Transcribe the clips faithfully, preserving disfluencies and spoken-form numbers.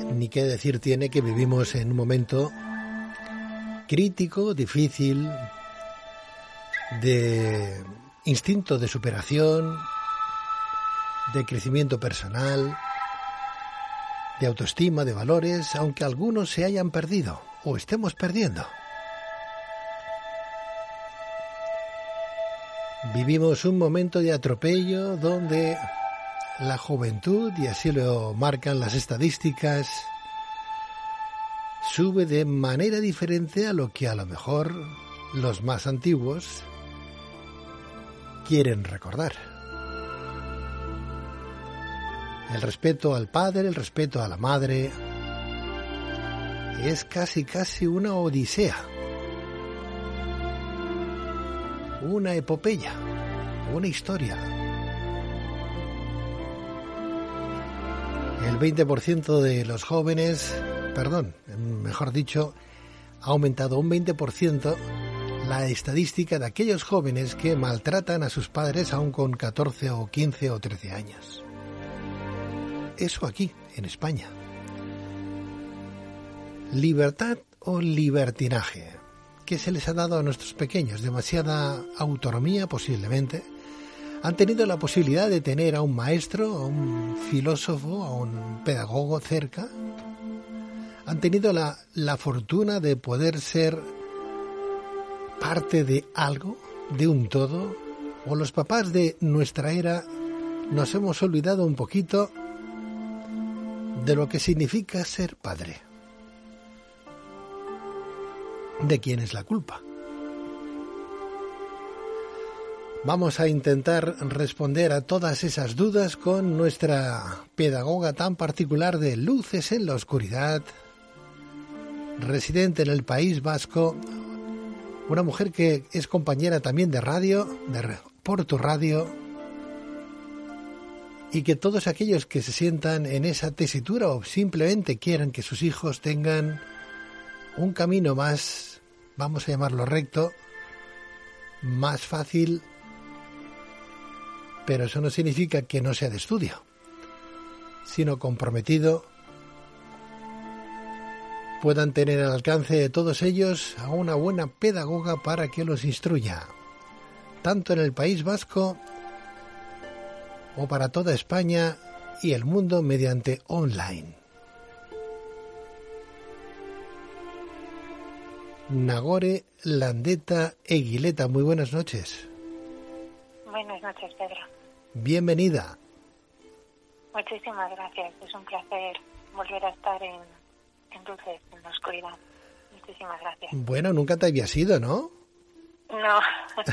Ni qué decir tiene que vivimos en un momento crítico, difícil, de instinto de superación, de crecimiento personal, de autoestima, de valores, aunque algunos se hayan perdido o estemos perdiendo. Vivimos un momento de atropello donde la juventud, y así lo marcan las estadísticas, sube de manera diferente a lo que a lo mejor los más antiguos quieren recordar. El respeto al padre, el respeto a la madre, es casi casi una odisea, una epopeya, una historia. El veinte por ciento de los jóvenes, perdón, mejor dicho, ha aumentado un veinte por ciento la estadística de aquellos jóvenes que maltratan a sus padres aún con catorce o quince o trece años. Eso aquí, en España. ¿Libertad o libertinaje? ¿Qué se les ha dado a nuestros pequeños? ¿Demasiada autonomía posiblemente? ¿Han tenido la posibilidad de tener a un maestro, a un filósofo, a un pedagogo cerca? ¿Han tenido la, la fortuna de poder ser parte de algo, de un todo? ¿O los papás de nuestra era nos hemos olvidado un poquito de lo que significa ser padre? ¿De quién es la culpa? Vamos a intentar responder a todas esas dudas con nuestra pedagoga tan particular de Luces en la Oscuridad, residente en el País Vasco, una mujer que es compañera también de radio, de Por Tu Radio, y que todos aquellos que se sientan en esa tesitura o simplemente quieran que sus hijos tengan un camino más, vamos a llamarlo recto, más fácil, pero eso no significa que no sea de estudio, sino comprometido, puedan tener al alcance de todos ellos a una buena pedagoga para que los instruya, tanto en el País Vasco o para toda España y el mundo mediante online. Nagore Landeta Eguileta, muy buenas noches. Buenas noches, Pedro. Bienvenida. Muchísimas gracias, es un placer volver a estar en, en Luces, en la Oscuridad. Muchísimas gracias. Bueno, nunca te habías ido, ¿no? No,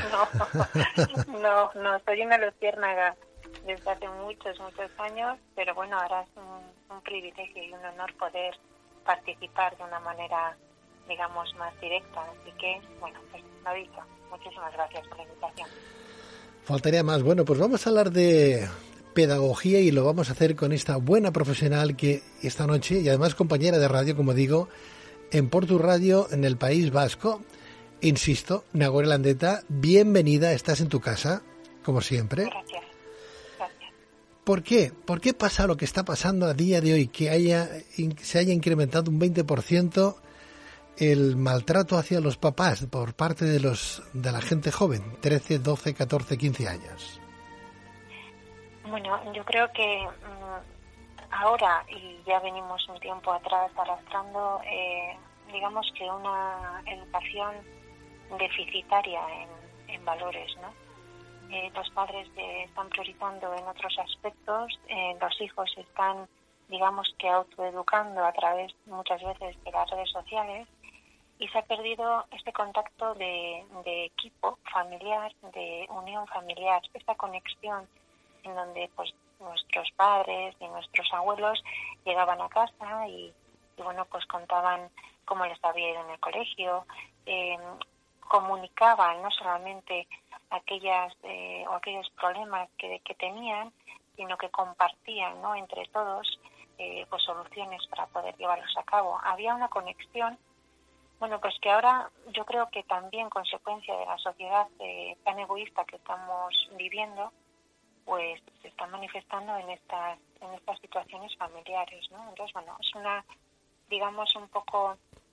no, no, no, soy una luciérnaga desde hace muchos, muchos años, pero bueno, ahora es un, un privilegio y un honor poder participar de una manera, digamos, más directa. Así que, bueno, pues lo dicho, muchísimas gracias por la invitación. Faltaría más. Bueno, pues vamos a hablar de pedagogía y lo vamos a hacer con esta buena profesional que esta noche, y además compañera de radio, como digo, en Por Tu Radio, en el País Vasco. Insisto, Nagore Landeta, bienvenida, estás en tu casa, como siempre. Gracias. Gracias. ¿Por qué? ¿Por qué pasa lo que está pasando a día de hoy, que haya se haya incrementado un veinte por ciento el maltrato hacia los papás por parte de los de la gente joven, trece, doce, catorce, quince años? Bueno, yo creo que mmm, ahora, y ya venimos un tiempo atrás arrastrando, eh, digamos que una educación deficitaria en, en valores, ¿no? Eh, los padres eh, están priorizando en otros aspectos, eh, los hijos están, digamos que autoeducando a través muchas veces de las redes sociales, y se ha perdido este contacto de, de equipo familiar, de unión familiar, esta conexión en donde pues nuestros padres y nuestros abuelos llegaban a casa y, y bueno, pues contaban cómo les había ido en el colegio, eh, comunicaban no solamente aquellas eh, o aquellos problemas que, que tenían, sino que compartían, ¿no?, entre todos eh, pues soluciones para poder llevarlos a cabo. Había una conexión. Bueno, pues que ahora yo creo que también consecuencia de la sociedad eh, tan egoísta que estamos viviendo, pues se está manifestando en estas en estas situaciones relaciones familiares, ¿no? Entonces, bueno, es una, digamos, un poco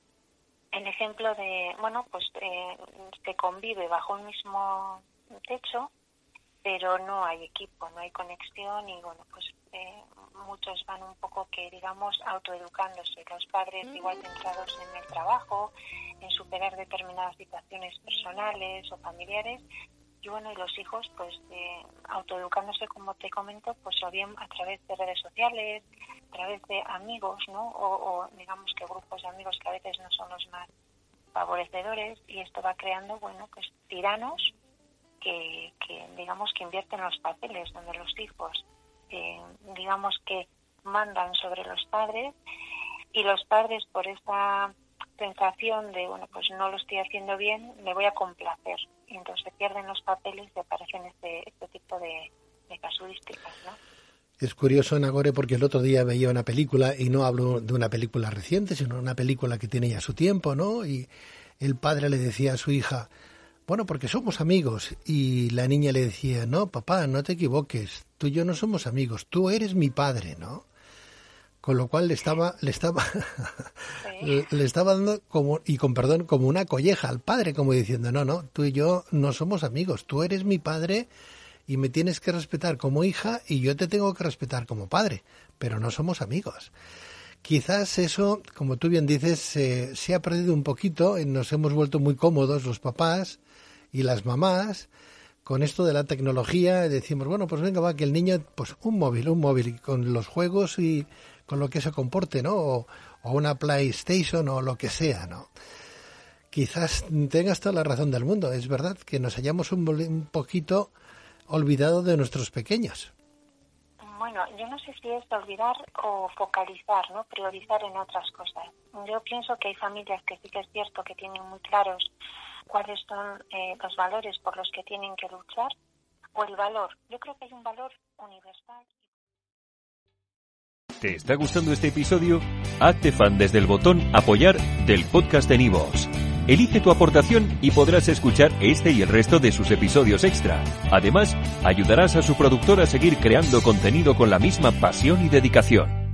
el ejemplo de, bueno, pues eh, se convive bajo un mismo techo, pero no hay equipo, no hay conexión y, bueno, pues eh, muchos van un poco que, digamos, autoeducándose. Los padres igual centrados en el trabajo, en superar determinadas situaciones personales o familiares, y bueno, y los hijos pues eh, autoeducándose, como te comento, pues o bien a través de redes sociales, a través de amigos, ¿no? O, o digamos que grupos de amigos que a veces no son los más favorecedores, y esto va creando, bueno, pues tiranos que, que digamos que invierten los papeles, donde los hijos eh, digamos que mandan sobre los padres, y los padres por esa sensación de, bueno, pues no lo estoy haciendo bien, me voy a complacer, y entonces se pierden los papeles y aparecen este, este tipo de, de casuísticas, ¿no? Es curioso, Nagore, porque el otro día veía una película, y no hablo de una película reciente, sino una película que tiene ya su tiempo, ¿no? Y el padre le decía a su hija, bueno, porque somos amigos, y la niña le decía, no, papá, no te equivoques, tú y yo no somos amigos, tú eres mi padre, ¿no? Con lo cual le estaba, le estaba, sí. le estaba dando como, y con perdón, como una colleja al padre, como diciendo, no, no, tú y yo no somos amigos, tú eres mi padre y me tienes que respetar como hija y yo te tengo que respetar como padre, pero no somos amigos. Quizás eso, como tú bien dices, eh, se ha perdido un poquito, y nos hemos vuelto muy cómodos los papás y las mamás con esto de la tecnología. Decimos, bueno, pues venga, va, que el niño, pues un móvil, un móvil con los juegos y con lo que se comporte, ¿no? O, o una PlayStation o lo que sea, ¿no? Quizás tengas toda la razón del mundo. Es verdad que nos hayamos un, un poquito olvidado de nuestros pequeños. Bueno, yo no sé si es olvidar o focalizar, ¿no? Priorizar en otras cosas. Yo pienso que hay familias que sí que es cierto que tienen muy claros cuáles son eh, los valores por los que tienen que luchar, o el valor. Yo creo que hay un valor universal. ¿Te está gustando este episodio? Hazte fan desde el botón Apoyar del podcast de Nivos. Elige tu aportación y podrás escuchar este y el resto de sus episodios extra. Además, ayudarás a su productor a seguir creando contenido con la misma pasión y dedicación.